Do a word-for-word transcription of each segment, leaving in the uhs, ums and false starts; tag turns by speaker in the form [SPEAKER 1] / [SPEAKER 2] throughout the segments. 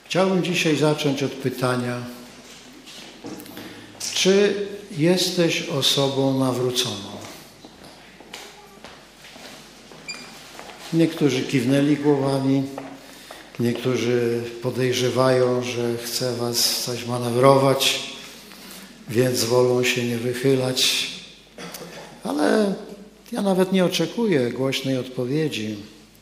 [SPEAKER 1] Chciałbym dzisiaj zacząć od pytania, czy jesteś osobą nawróconą? Niektórzy kiwnęli głowami, niektórzy podejrzewają, że chce was coś manewrować, więc wolą się nie wychylać, ale ja nawet nie oczekuję głośnej odpowiedzi.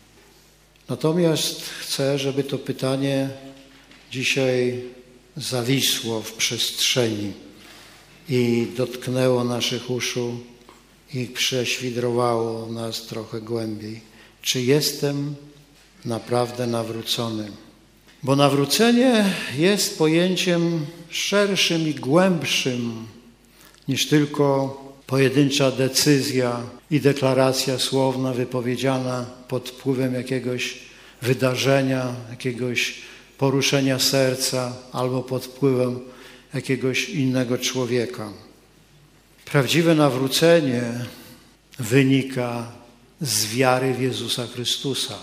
[SPEAKER 1] Natomiast chcę, żeby to pytanie dzisiaj zawisło w przestrzeni i dotknęło naszych uszu i prześwidrowało nas trochę głębiej. Czy jestem naprawdę nawrócony? Bo nawrócenie jest pojęciem szerszym i głębszym niż tylko pojedyncza decyzja i deklaracja słowna wypowiedziana pod wpływem jakiegoś wydarzenia, jakiegoś poruszenia serca albo pod wpływem jakiegoś innego człowieka. Prawdziwe nawrócenie wynika z wiary w Jezusa Chrystusa.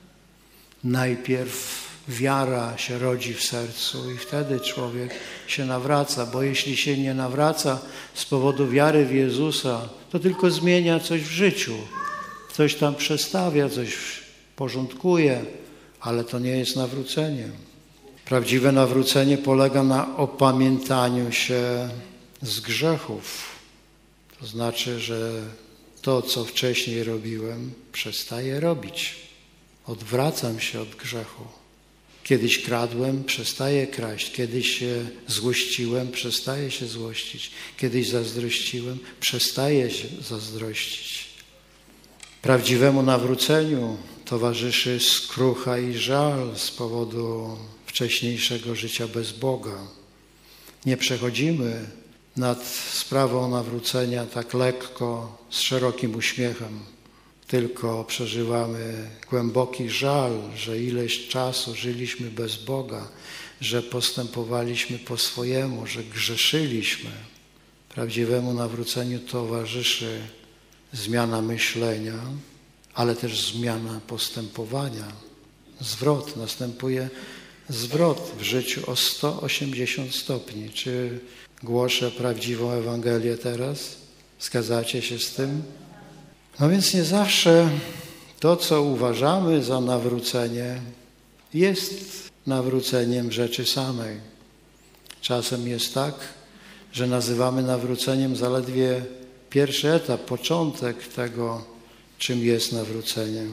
[SPEAKER 1] Najpierw wiara się rodzi w sercu i wtedy człowiek się nawraca, bo jeśli się nie nawraca z powodu wiary w Jezusa, to tylko zmienia coś w życiu. Coś tam przestawia, coś porządkuje, ale to nie jest nawrócenie. Prawdziwe nawrócenie polega na opamiętaniu się z grzechów. To znaczy, że to, co wcześniej robiłem, przestaję robić. Odwracam się od grzechu. Kiedyś kradłem, przestaję kraść. Kiedyś się złościłem, przestaję się złościć. Kiedyś zazdrościłem, przestaję się zazdrościć. Prawdziwemu nawróceniu towarzyszy skrucha i żal z powodu wcześniejszego życia bez Boga. Nie przechodzimy nad sprawą nawrócenia tak lekko, z szerokim uśmiechem, tylko przeżywamy głęboki żal, że ileś czasu żyliśmy bez Boga, że postępowaliśmy po swojemu, że grzeszyliśmy. Prawdziwemu nawróceniu towarzyszy zmiana myślenia, ale też zmiana postępowania. Zwrot, następuje zwrot w życiu o sto osiemdziesiąt stopni. Czy głoszę prawdziwą Ewangelię teraz? Zgadzacie się z tym? No więc nie zawsze to, co uważamy za nawrócenie, jest nawróceniem rzeczy samej. Czasem jest tak, że nazywamy nawróceniem zaledwie pierwszy etap, początek tego, czym jest nawrócenie.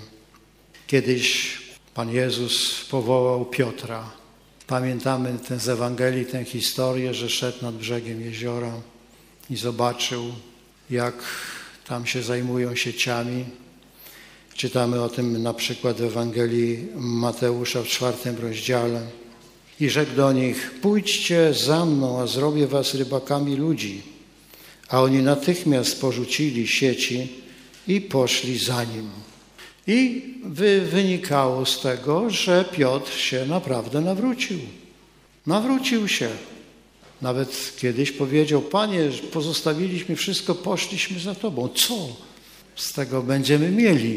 [SPEAKER 1] Kiedyś Pan Jezus powołał Piotra. Pamiętamy tę z Ewangelii, tę historię, że szedł nad brzegiem jeziora i zobaczył, jak tam się zajmują sieciami. Czytamy o tym na przykład w Ewangelii Mateusza w czwartym rozdziale. I rzekł do nich: pójdźcie za mną, a zrobię was rybakami ludzi. A oni natychmiast porzucili sieci i poszli za nim. I wy, wynikało z tego, że Piotr się naprawdę nawrócił. Nawrócił się. Nawet kiedyś powiedział: Panie, pozostawiliśmy wszystko, poszliśmy za Tobą. Co z tego będziemy mieli?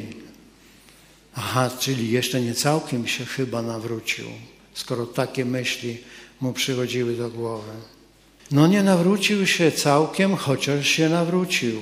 [SPEAKER 1] Aha, czyli jeszcze nie całkiem się chyba nawrócił, skoro takie myśli mu przychodziły do głowy. No nie nawrócił się całkiem, chociaż się nawrócił.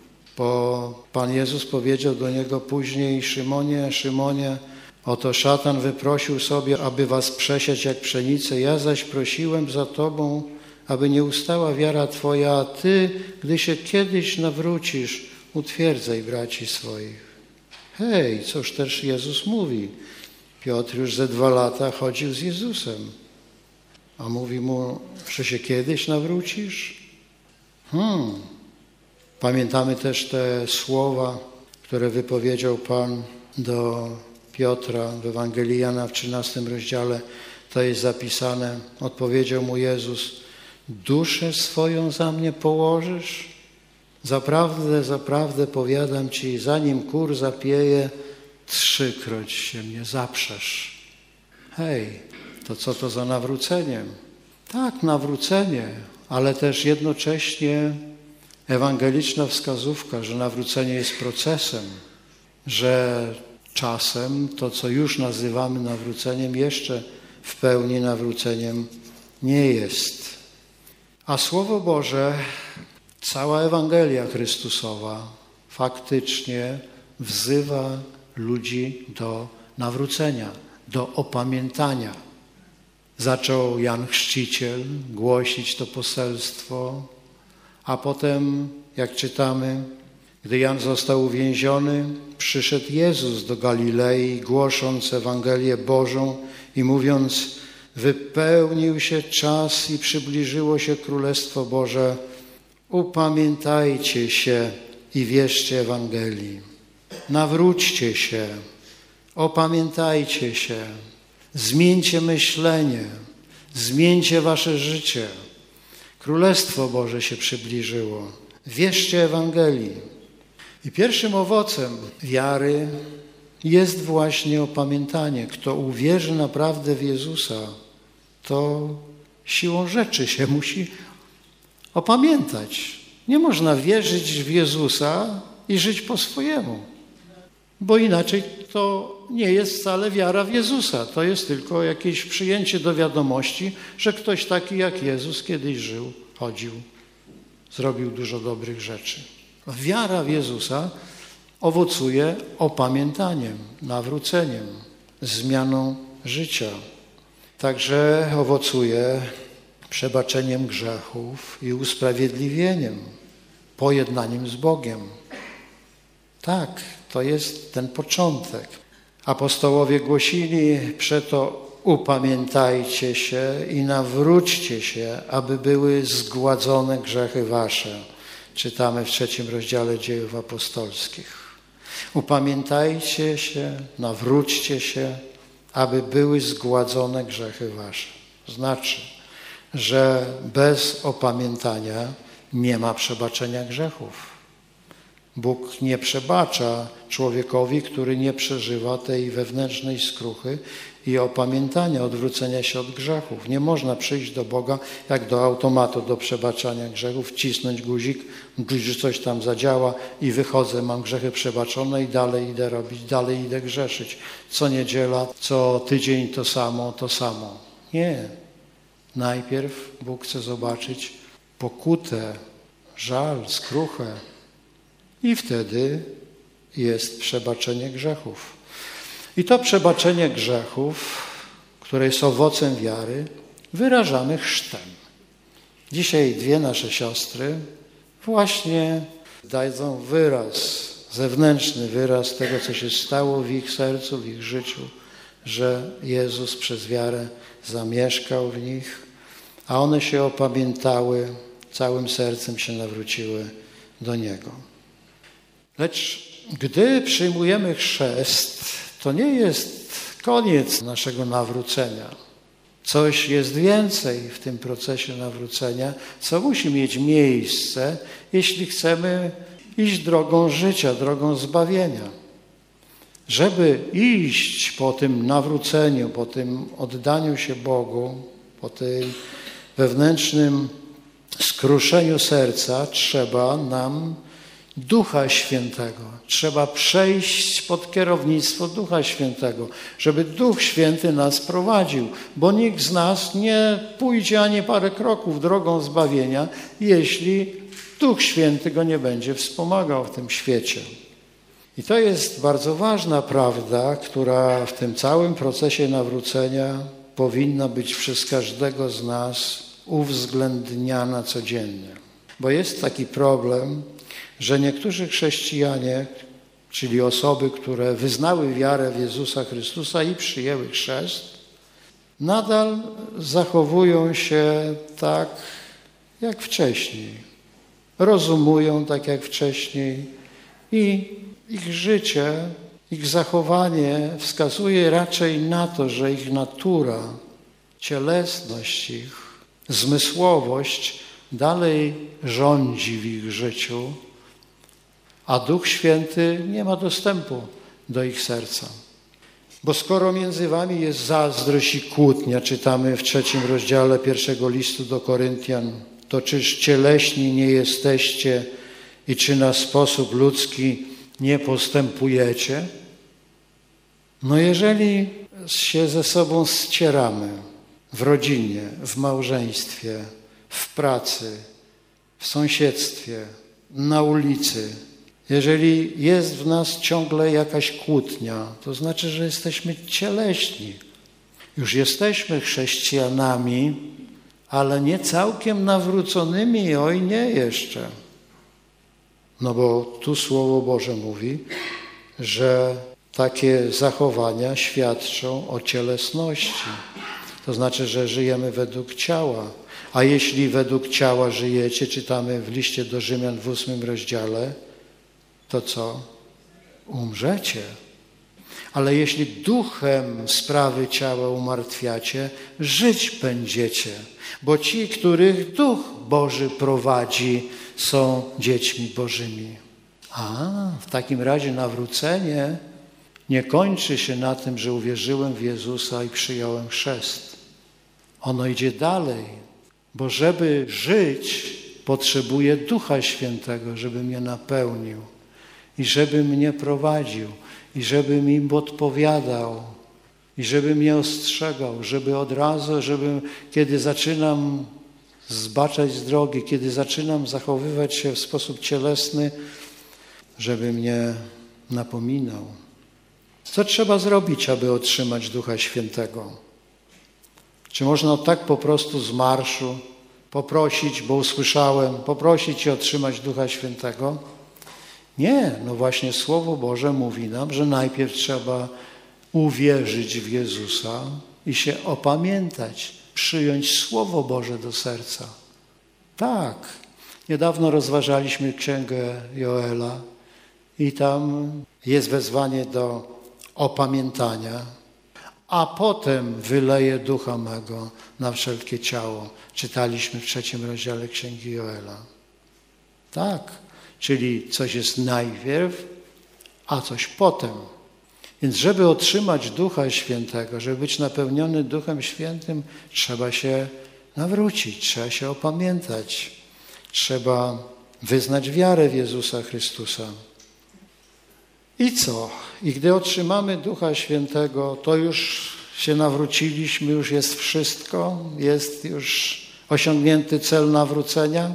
[SPEAKER 1] Bo Pan Jezus powiedział do niego później: Szymonie, Szymonie, oto szatan wyprosił sobie, aby was przesiać jak pszenicę. Ja zaś prosiłem za Tobą, aby nie ustała wiara Twoja, a Ty, gdy się kiedyś nawrócisz, utwierdzaj braci swoich. Hej, cóż też Jezus mówi? Piotr już ze dwa lata chodził z Jezusem. A mówi mu, że się kiedyś nawrócisz? Hmm. Pamiętamy też te słowa, które wypowiedział Pan do Piotra w Ewangelii Jana w trzynastym rozdziale. To jest zapisane. Odpowiedział mu Jezus: duszę swoją za mnie położysz? Zaprawdę, zaprawdę powiadam Ci, zanim kur zapieje, trzykroć się mnie zaprzesz. Hej, to co to za nawrócenie? Tak, nawrócenie, ale też jednocześnie ewangeliczna wskazówka, że nawrócenie jest procesem, że czasem to, co już nazywamy nawróceniem, jeszcze w pełni nawróceniem nie jest. A Słowo Boże, cała Ewangelia Chrystusowa faktycznie wzywa ludzi do nawrócenia, do opamiętania. Zaczął Jan Chrzciciel głosić to poselstwo, a potem, jak czytamy, gdy Jan został uwięziony, przyszedł Jezus do Galilei, głosząc Ewangelię Bożą i mówiąc: wypełnił się czas i przybliżyło się Królestwo Boże. Upamiętajcie się i wierzcie Ewangelii. Nawróćcie się, opamiętajcie się, zmieńcie myślenie, zmieńcie wasze życie. Królestwo Boże się przybliżyło. Wierzcie Ewangelii. I pierwszym owocem wiary jest właśnie opamiętanie. Kto uwierzy naprawdę w Jezusa, to siłą rzeczy się musi opamiętać. Nie można wierzyć w Jezusa i żyć po swojemu, bo inaczej to nie jest wcale wiara w Jezusa. To jest tylko jakieś przyjęcie do wiadomości, że ktoś taki jak Jezus kiedyś żył, chodził, zrobił dużo dobrych rzeczy. Wiara w Jezusa owocuje opamiętaniem, nawróceniem, zmianą życia. Także owocuje przebaczeniem grzechów i usprawiedliwieniem, pojednaniem z Bogiem. Tak, to jest ten początek. Apostołowie głosili przeto: upamiętajcie się i nawróćcie się, aby były zgładzone grzechy wasze. Czytamy w trzecim rozdziale Dziejów Apostolskich. Upamiętajcie się, nawróćcie się, aby były zgładzone grzechy wasze. Znaczy, że bez opamiętania nie ma przebaczenia grzechów. Bóg nie przebacza człowiekowi, który nie przeżywa tej wewnętrznej skruchy i opamiętania, odwrócenia się od grzechów. Nie można przyjść do Boga jak do automatu do przebaczania grzechów, wcisnąć guzik, że coś tam zadziała i wychodzę, mam grzechy przebaczone i dalej idę robić, dalej idę grzeszyć. Co niedziela, co tydzień to samo, to samo. Nie. Najpierw Bóg chce zobaczyć pokutę, żal, skruchę i wtedy jest przebaczenie grzechów. I to przebaczenie grzechów, które jest owocem wiary, wyrażamy chrztem. Dzisiaj dwie nasze siostry właśnie dają wyraz, zewnętrzny wyraz tego, co się stało w ich sercu, w ich życiu, że Jezus przez wiarę zamieszkał w nich, a one się opamiętały, całym sercem się nawróciły do Niego. Lecz gdy przyjmujemy chrzest, to nie jest koniec naszego nawrócenia. Coś jest więcej w tym procesie nawrócenia, co musi mieć miejsce, jeśli chcemy iść drogą życia, drogą zbawienia. Żeby iść po tym nawróceniu, po tym oddaniu się Bogu, po tym wewnętrznym skruszeniu serca, trzeba nam Ducha Świętego. Trzeba przejść pod kierownictwo Ducha Świętego, żeby Duch Święty nas prowadził, bo nikt z nas nie pójdzie ani parę kroków drogą zbawienia, jeśli Duch Święty go nie będzie wspomagał w tym świecie. I to jest bardzo ważna prawda, która w tym całym procesie nawrócenia powinna być przez każdego z nas uwzględniana codziennie. Bo jest taki problem, że niektórzy chrześcijanie, czyli osoby, które wyznały wiarę w Jezusa Chrystusa i przyjęły chrzest, nadal zachowują się tak jak wcześniej. Rozumują tak jak wcześniej i ich życie, ich zachowanie wskazuje raczej na to, że ich natura, cielesność ich, zmysłowość dalej rządzi w ich życiu, a Duch Święty nie ma dostępu do ich serca. Bo skoro między wami jest zazdrość i kłótnia, czytamy w trzecim rozdziale pierwszego listu do Koryntian, to czyż cieleśni nie jesteście i czy na sposób ludzki nie postępujecie? No jeżeli się ze sobą ścieramy w rodzinie, w małżeństwie, w pracy, w sąsiedztwie, na ulicy, jeżeli jest w nas ciągle jakaś kłótnia, to znaczy, że jesteśmy cieleśni. Już jesteśmy chrześcijanami, ale nie całkiem nawróconymi, oj nie jeszcze. No bo tu Słowo Boże mówi, że takie zachowania świadczą o cielesności. To znaczy, że żyjemy według ciała. A jeśli według ciała żyjecie, czytamy w liście do Rzymian w ósmym rozdziale, to co? Umrzecie. Ale jeśli duchem sprawy ciała umartwiacie, żyć będziecie. Bo ci, których Duch Boży prowadzi, są dziećmi Bożymi. A, w takim razie nawrócenie nie kończy się na tym, że uwierzyłem w Jezusa i przyjąłem chrzest. Ono idzie dalej, bo żeby żyć, potrzebuję Ducha Świętego, żeby mnie napełnił i żeby mnie prowadził i żeby mi odpowiadał i żeby mnie ostrzegał, żeby od razu, żeby kiedy zaczynam zbaczać z drogi, kiedy zaczynam zachowywać się w sposób cielesny, żeby mnie napominał. Co trzeba zrobić, aby otrzymać Ducha Świętego? Czy można tak po prostu z marszu poprosić, bo usłyszałem, poprosić i otrzymać Ducha Świętego? Nie, no właśnie Słowo Boże mówi nam, że najpierw trzeba uwierzyć w Jezusa i się opamiętać, przyjąć Słowo Boże do serca. Tak, niedawno rozważaliśmy Księgę Joela i tam jest wezwanie do opamiętania, a potem wyleję Ducha mego na wszelkie ciało. Czytaliśmy w trzecim rozdziale Księgi Joela. Tak, czyli coś jest najpierw, a coś potem. Więc żeby otrzymać Ducha Świętego, żeby być napełniony Duchem Świętym, trzeba się nawrócić, trzeba się opamiętać, trzeba wyznać wiarę w Jezusa Chrystusa. I co? I gdy otrzymamy Ducha Świętego, to już się nawróciliśmy, już jest wszystko, jest już osiągnięty cel nawrócenia?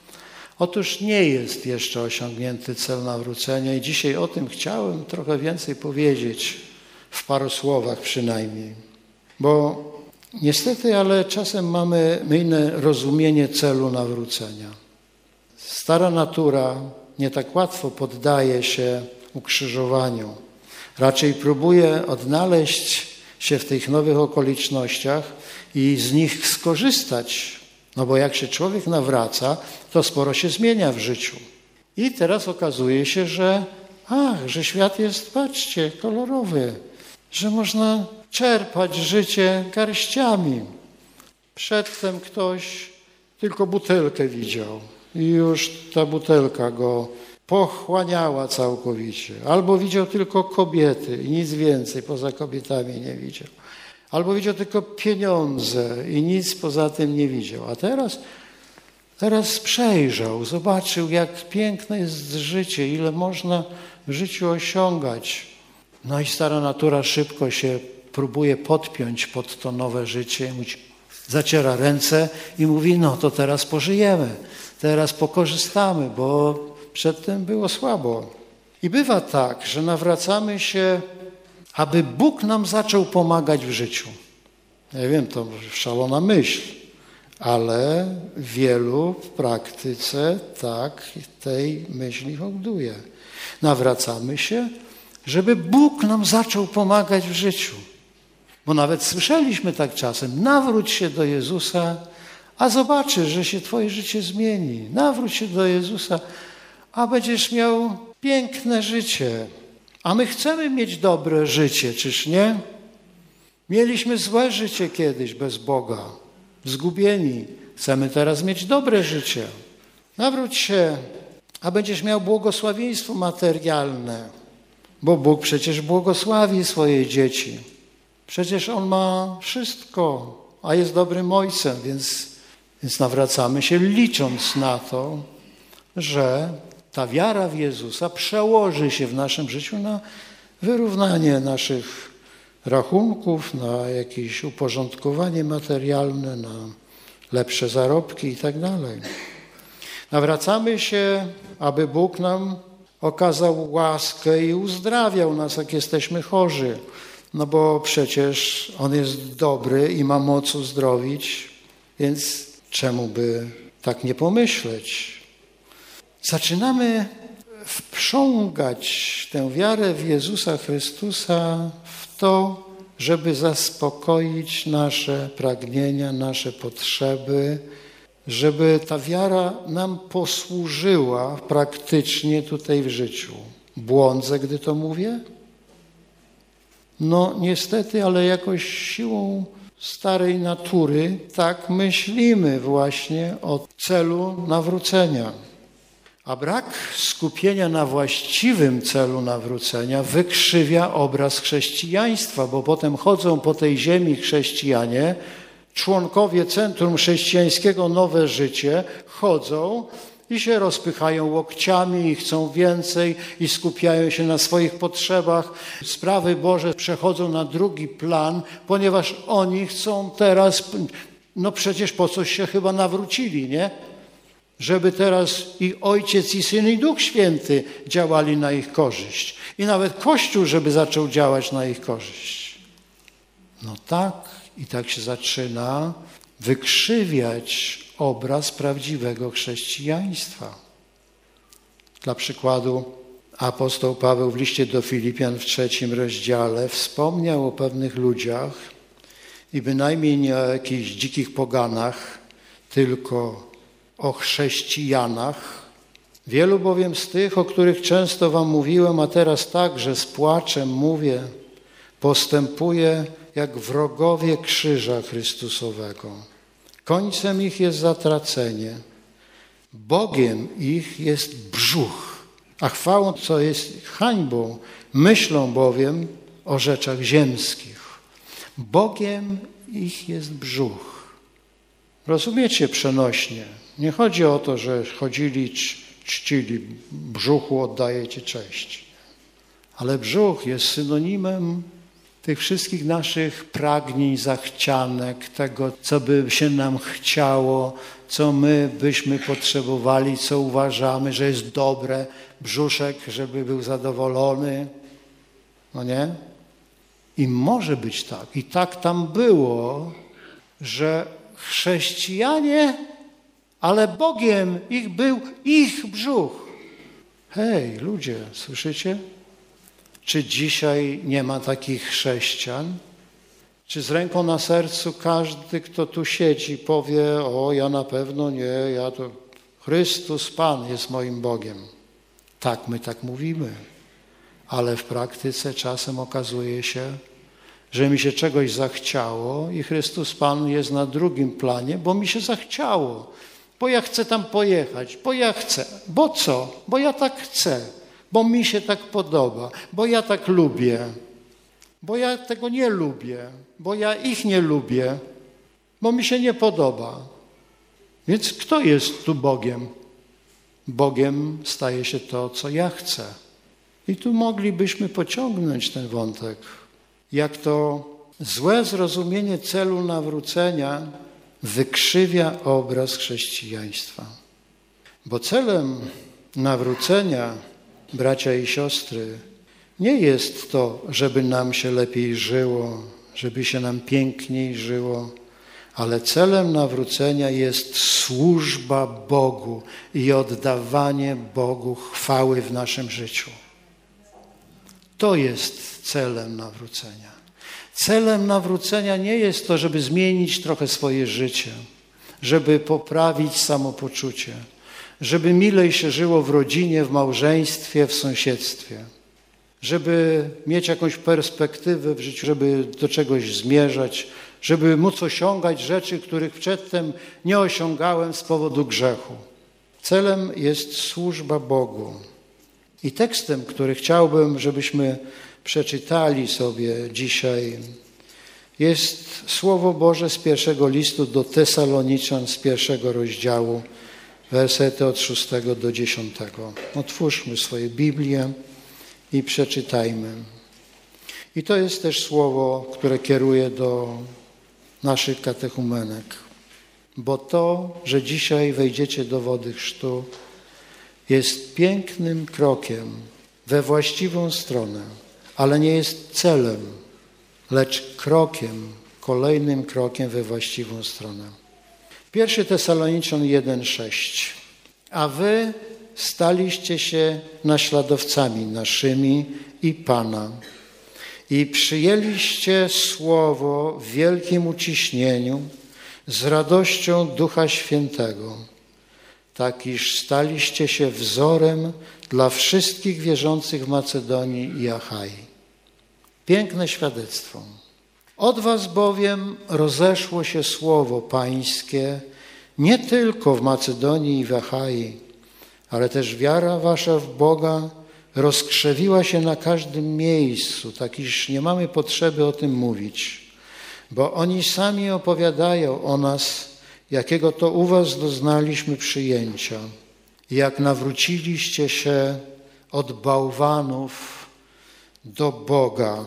[SPEAKER 1] Otóż nie jest jeszcze osiągnięty cel nawrócenia i dzisiaj o tym chciałem trochę więcej powiedzieć, w paru słowach przynajmniej. Bo niestety, ale czasem mamy mylne rozumienie celu nawrócenia. Stara natura nie tak łatwo poddaje się ukrzyżowaniu. Raczej próbuje odnaleźć się w tych nowych okolicznościach i z nich skorzystać. No bo jak się człowiek nawraca, to sporo się zmienia w życiu. I teraz okazuje się, że ach, że świat jest, patrzcie, kolorowy, że można czerpać życie garściami. Przedtem ktoś tylko butelkę widział i już ta butelka go pochłaniała całkowicie. Albo widział tylko kobiety i nic więcej poza kobietami nie widział. Albo widział tylko pieniądze i nic poza tym nie widział. A teraz, teraz przejrzał, zobaczył, jak piękne jest życie, ile można w życiu osiągać. No i stara natura szybko się próbuje podpiąć pod to nowe życie. Zaciera ręce i mówi, no to teraz pożyjemy, teraz pokorzystamy, bo przedtem było słabo. I bywa tak, że nawracamy się, aby Bóg nam zaczął pomagać w życiu. Ja wiem, to szalona myśl, ale wielu w praktyce tak tej myśli hołduje. Nawracamy się, żeby Bóg nam zaczął pomagać w życiu. Bo nawet słyszeliśmy tak czasem, nawróć się do Jezusa, a zobaczysz, że się twoje życie zmieni. Nawróć się do Jezusa, a będziesz miał piękne życie. A my chcemy mieć dobre życie, czyż nie? Mieliśmy złe życie kiedyś bez Boga, zgubieni. Chcemy teraz mieć dobre życie. Nawróć się, a będziesz miał błogosławieństwo materialne, bo Bóg przecież błogosławi swoje dzieci. Przecież On ma wszystko, a jest dobrym Ojcem, więc, więc nawracamy się licząc na to, że ta wiara w Jezusa przełoży się w naszym życiu na wyrównanie naszych rachunków, na jakieś uporządkowanie materialne, na lepsze zarobki i tak dalej. Nawracamy się, aby Bóg nam okazał łaskę i uzdrawiał nas, jak jesteśmy chorzy. No bo przecież On jest dobry i ma moc uzdrowić, więc czemu by tak nie pomyśleć? Zaczynamy wprzągać tę wiarę w Jezusa Chrystusa w to, żeby zaspokoić nasze pragnienia, nasze potrzeby, żeby ta wiara nam posłużyła praktycznie tutaj w życiu. Błądzę, gdy to mówię? No niestety, ale jakoś siłą starej natury tak myślimy właśnie o celu nawrócenia. A brak skupienia na właściwym celu nawrócenia wykrzywia obraz chrześcijaństwa, bo potem chodzą po tej ziemi chrześcijanie, członkowie Centrum Chrześcijańskiego Nowe Życie, chodzą i się rozpychają łokciami i chcą więcej i skupiają się na swoich potrzebach. Sprawy Boże przechodzą na drugi plan, ponieważ oni chcą teraz, no przecież po coś się chyba nawrócili, nie? Żeby teraz i Ojciec, i Syn, i Duch Święty działali na ich korzyść. I nawet Kościół, żeby zaczął działać na ich korzyść. No tak, i tak się zaczyna wykrzywiać obraz prawdziwego chrześcijaństwa. Dla przykładu apostoł Paweł w liście do Filipian w trzecim rozdziale wspomniał o pewnych ludziach i bynajmniej nie o jakichś dzikich poganach, tylko o chrześcijanach. Wielu bowiem z tych, o których często wam mówiłem, a teraz także z płaczem mówię, postępuje jak wrogowie krzyża Chrystusowego. Końcem ich jest zatracenie, Bogiem ich jest brzuch, a chwałą, co jest hańbą, myślą bowiem o rzeczach ziemskich. Bogiem ich jest brzuch. Rozumiecie przenośnie? Nie chodzi o to, że chodzili, czcili, brzuchu oddajecie cześć. Ale brzuch jest synonimem tych wszystkich naszych pragnień, zachcianek, tego, co by się nam chciało, co my byśmy potrzebowali, co uważamy, że jest dobre, brzuszek, żeby był zadowolony. No nie? I może być tak, i tak tam było, że chrześcijanie, ale Bogiem ich był ich brzuch. Hej, ludzie, słyszycie? Czy dzisiaj nie ma takich chrześcijan? Czy z ręką na sercu każdy, kto tu siedzi, powie, o ja na pewno nie, ja to Chrystus Pan jest moim Bogiem. Tak, my tak mówimy, ale w praktyce czasem okazuje się, że mi się czegoś zachciało i Chrystus Pan jest na drugim planie, bo mi się zachciało, bo ja chcę tam pojechać, bo ja chcę. Bo co? Bo ja tak chcę, bo mi się tak podoba, bo ja tak lubię, bo ja tego nie lubię, bo ja ich nie lubię, bo mi się nie podoba. Więc kto jest tu Bogiem? Bogiem staje się to, co ja chcę. I tu moglibyśmy pociągnąć ten wątek. Jak to złe zrozumienie celu nawrócenia wykrzywia obraz chrześcijaństwa. Bo celem nawrócenia, bracia i siostry, nie jest to, żeby nam się lepiej żyło, żeby się nam piękniej żyło, ale celem nawrócenia jest służba Bogu i oddawanie Bogu chwały w naszym życiu. To jest celem nawrócenia. Celem nawrócenia nie jest to, żeby zmienić trochę swoje życie, żeby poprawić samopoczucie, żeby milej się żyło w rodzinie, w małżeństwie, w sąsiedztwie, żeby mieć jakąś perspektywę w życiu, żeby do czegoś zmierzać, żeby móc osiągać rzeczy, których przedtem nie osiągałem z powodu grzechu. Celem jest służba Bogu. I tekstem, który chciałbym, żebyśmy przeczytali sobie dzisiaj, jest Słowo Boże z pierwszego listu do Tesaloniczan, z pierwszego rozdziału, wersety od szóstego do dziesiątego. Otwórzmy swoje Biblię i przeczytajmy. I to jest też słowo, które kieruje do naszych katechumenek. Bo to, że dzisiaj wejdziecie do wody chrztu, jest pięknym krokiem we właściwą stronę, ale nie jest celem, lecz krokiem, kolejnym krokiem we właściwą stronę. Pierwszy Tesaloniczan jeden, sześć. A wy staliście się naśladowcami naszymi i Pana i przyjęliście słowo w wielkim uciśnieniu z radością Ducha Świętego, tak iż staliście się wzorem dla wszystkich wierzących w Macedonii i Achai. Piękne świadectwo. Od was bowiem rozeszło się słowo pańskie nie tylko w Macedonii i w Achai, ale też wiara wasza w Boga rozkrzewiła się na każdym miejscu, tak iż nie mamy potrzeby o tym mówić, bo oni sami opowiadają o nas, jakiego to u was doznaliśmy przyjęcia, jak nawróciliście się od bałwanów do Boga,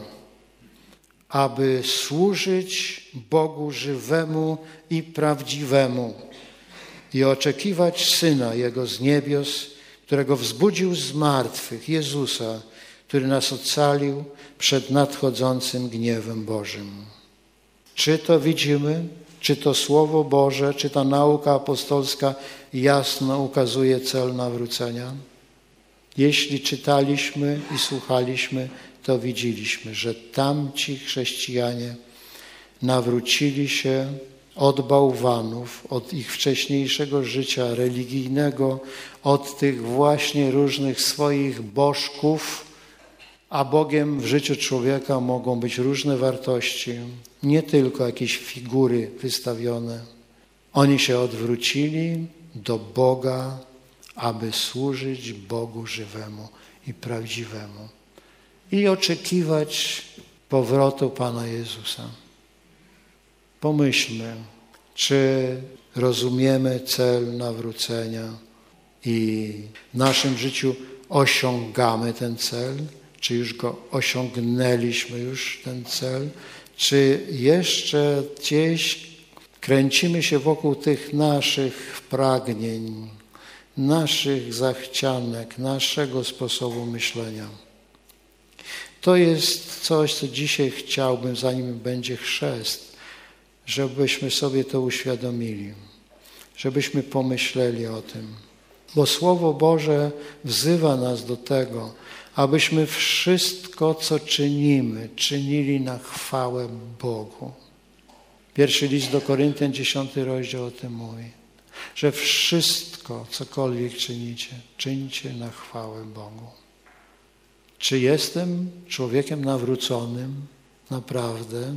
[SPEAKER 1] aby służyć Bogu żywemu i prawdziwemu i oczekiwać Syna Jego z niebios, którego wzbudził z martwych, Jezusa, który nas ocalił przed nadchodzącym gniewem Bożym. Czy to widzimy? Czy to Słowo Boże, czy ta nauka apostolska jasno ukazuje cel nawrócenia? Jeśli czytaliśmy i słuchaliśmy, to widzieliśmy, że tamci chrześcijanie nawrócili się od bałwanów, od ich wcześniejszego życia religijnego, od tych właśnie różnych swoich bożków, a Bogiem w życiu człowieka mogą być różne wartości, nie tylko jakieś figury wystawione. Oni się odwrócili do Boga, aby służyć Bogu żywemu i prawdziwemu i oczekiwać powrotu Pana Jezusa. Pomyślmy, czy rozumiemy cel nawrócenia i w naszym życiu osiągamy ten cel, czy już go osiągnęliśmy już ten cel, czy jeszcze gdzieś kręcimy się wokół tych naszych pragnień, naszych zachcianek, naszego sposobu myślenia. To jest coś, co dzisiaj chciałbym, zanim będzie chrzest, żebyśmy sobie to uświadomili, żebyśmy pomyśleli o tym. Bo Słowo Boże wzywa nas do tego, abyśmy wszystko, co czynimy, czynili na chwałę Bogu. Pierwszy list do Koryntian, dziesiąty rozdział o tym mówi, że wszystko, cokolwiek czynicie, czyńcie na chwałę Bogu. Czy jestem człowiekiem nawróconym naprawdę?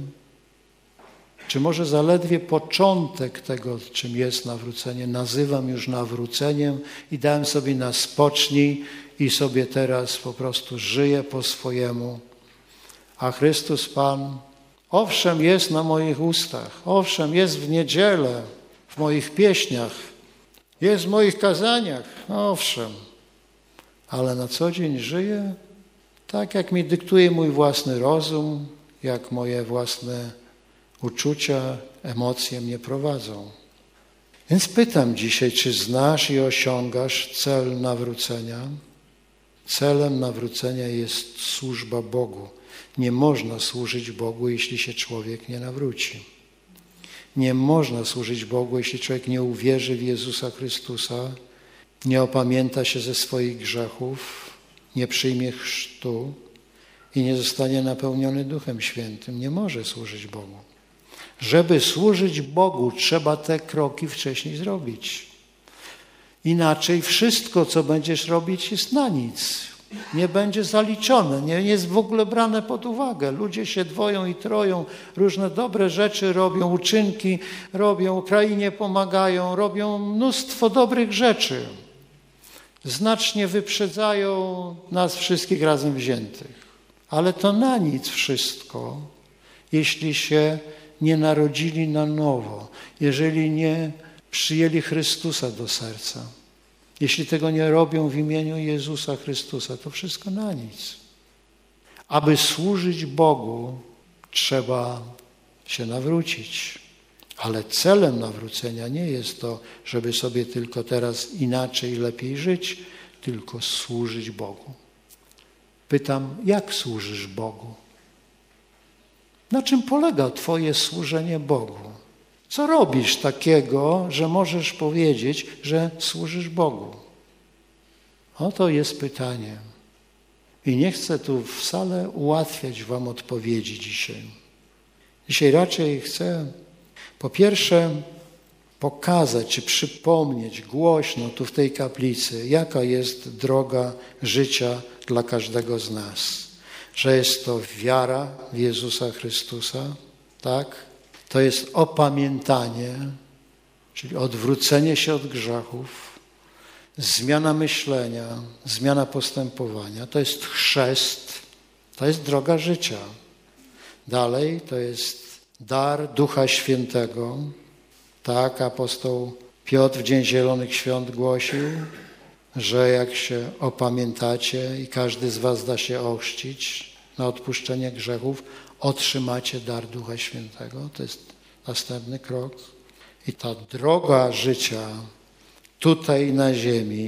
[SPEAKER 1] Czy może zaledwie początek tego, czym jest nawrócenie, nazywam już nawróceniem i dałem sobie na spocznij i sobie teraz po prostu żyję po swojemu. A Chrystus Pan, owszem, jest na moich ustach, owszem, jest w niedzielę, w moich pieśniach, jest w moich kazaniach, owszem, ale na co dzień żyję tak, jak mi dyktuje mój własny rozum, jak moje własne uczucia, emocje mnie prowadzą. Więc pytam dzisiaj, czy znasz i osiągasz cel nawrócenia? Celem nawrócenia jest służba Bogu. Nie można służyć Bogu, jeśli się człowiek nie nawróci. Nie można służyć Bogu, jeśli człowiek nie uwierzy w Jezusa Chrystusa, nie opamięta się ze swoich grzechów, nie przyjmie chrztu i nie zostanie napełniony Duchem Świętym. Nie może służyć Bogu. Żeby służyć Bogu, trzeba te kroki wcześniej zrobić. Inaczej wszystko, co będziesz robić, jest na nic. Nie będzie zaliczone, nie jest w ogóle brane pod uwagę. Ludzie się dwoją i troją, różne dobre rzeczy robią, uczynki robią, Ukrainie pomagają, robią mnóstwo dobrych rzeczy. Znacznie wyprzedzają nas wszystkich razem wziętych. Ale to na nic wszystko, jeśli się nie narodzili na nowo, jeżeli nie przyjęli Chrystusa do serca. Jeśli tego nie robią w imieniu Jezusa Chrystusa, to wszystko na nic. Aby służyć Bogu, trzeba się nawrócić. Ale celem nawrócenia nie jest to, żeby sobie tylko teraz inaczej, lepiej żyć, tylko służyć Bogu. Pytam, jak służysz Bogu? Na czym polega Twoje służenie Bogu? Co robisz takiego, że możesz powiedzieć, że służysz Bogu? Oto jest pytanie. I nie chcę tu wcale ułatwiać wam odpowiedzi dzisiaj. Dzisiaj raczej chcę po pierwsze pokazać czy przypomnieć głośno tu w tej kaplicy, jaka jest droga życia dla każdego z nas. Że jest to wiara w Jezusa Chrystusa, tak? To jest opamiętanie, czyli odwrócenie się od grzechów, zmiana myślenia, zmiana postępowania. To jest chrzest, to jest droga życia. Dalej to jest dar Ducha Świętego. Tak apostoł Piotr w Dzień Zielonych Świąt głosił, że jak się opamiętacie i każdy z was da się ochrzcić na odpuszczenie grzechów, otrzymacie dar Ducha Świętego. To jest następny krok. I ta droga życia tutaj na ziemi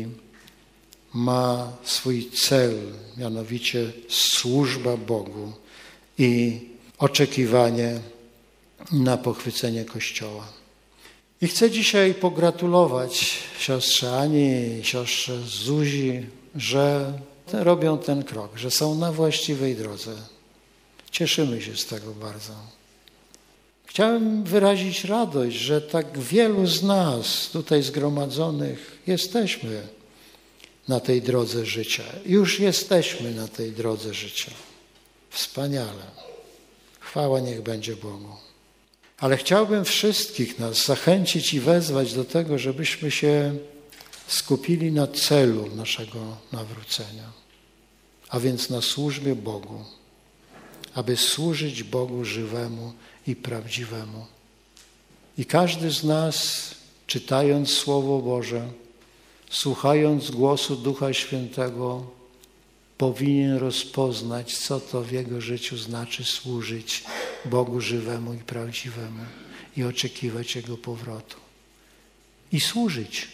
[SPEAKER 1] ma swój cel, mianowicie służba Bogu i oczekiwanie na pochwycenie Kościoła. I chcę dzisiaj pogratulować siostrze Ani i siostrze Zuzi, że robią ten krok, że są na właściwej drodze. Cieszymy się z tego bardzo. Chciałem wyrazić radość, że tak wielu z nas tutaj zgromadzonych jesteśmy na tej drodze życia. Już jesteśmy na tej drodze życia. Wspaniale. Chwała niech będzie Bogu. Ale chciałbym wszystkich nas zachęcić i wezwać do tego, żebyśmy się skupili na celu naszego nawrócenia, a więc na służbie Bogu, aby służyć Bogu żywemu i prawdziwemu. I każdy z nas, czytając Słowo Boże, słuchając głosu Ducha Świętego, powinien rozpoznać, co to w jego życiu znaczy służyć Bogu żywemu i prawdziwemu i oczekiwać Jego powrotu. I służyć.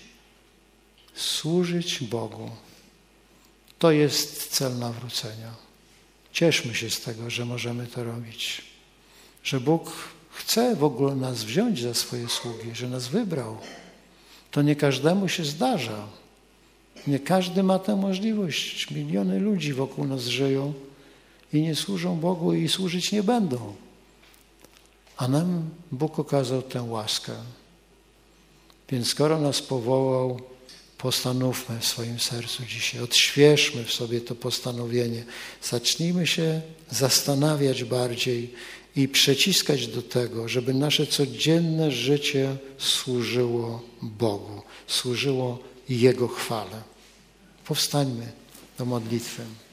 [SPEAKER 1] Służyć Bogu. To jest cel nawrócenia. Cieszmy się z tego, że możemy to robić. Że Bóg chce w ogóle nas wziąć za swoje sługi, że nas wybrał. To nie każdemu się zdarza. Nie każdy ma tę możliwość. Miliony ludzi wokół nas żyją i nie służą Bogu i służyć nie będą. A nam Bóg okazał tę łaskę. Więc skoro nas powołał, postanówmy w swoim sercu dzisiaj, odświeżmy w sobie to postanowienie. Zacznijmy się zastanawiać bardziej i przeciskać do tego, żeby nasze codzienne życie służyło Bogu, służyło Jego chwale. Powstańmy do modlitwy.